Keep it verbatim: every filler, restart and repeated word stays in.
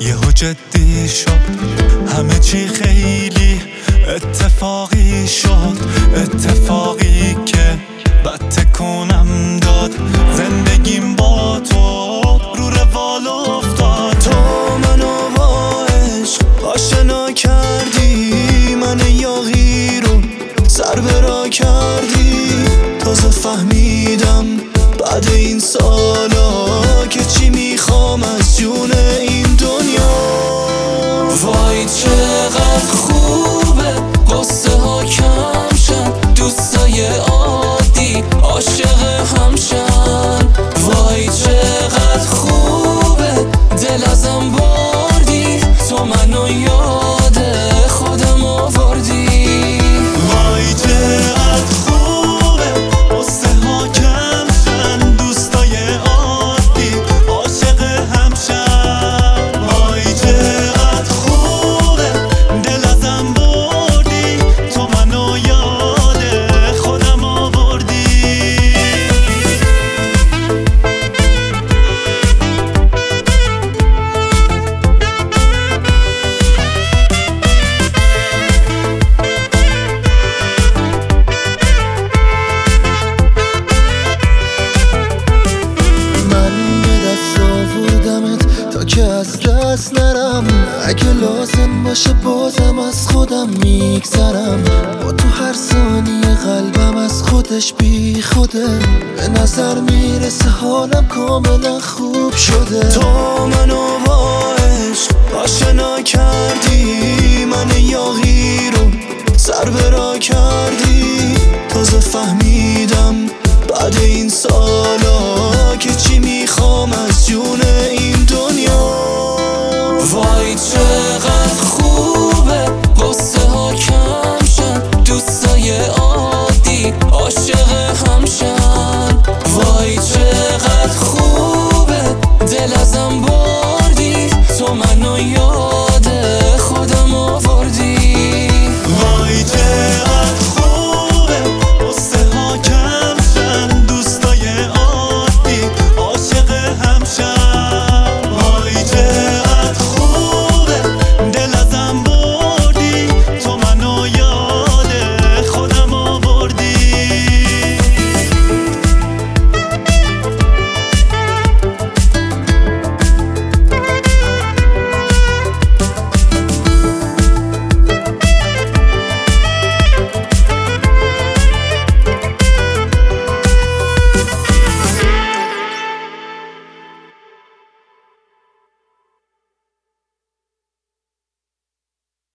یهو جدی شد، همه چی خیلی اتفاقی شد، اتفاقی که بد تکونم داد. زندگیم با تو رو روال افتاد. تو منو با عشق آشنا کردی، من یاغی رو سر برا کردی. تازه فهمیدم بعد این سالا که چی میخوام از جون این دنیا. وای چقدر خوبه قصه ها کم شن، دوستای عادی عاشق هم شن. وای چقدر خوبه دل ازم بردی، تو منو یاد خودم آوردی. وای چقدر خوبه قصه ها کم شن، دوستای عادی عاشق هم شن. وای چقدر خوبه دل ازم بردی، تو منو یاد خودم آوردی. که از دست نرم، اگه لازم باشه بازم از خودم میگذرم. با تو هر ثانیه قلبم از خودش بی خوده، به نظر میرسه حالم کاملا خوب شده. تو منو با عشق آشنا کردی، من یاغی رو سر برا کردی. تازه فهمیدم بعد این سال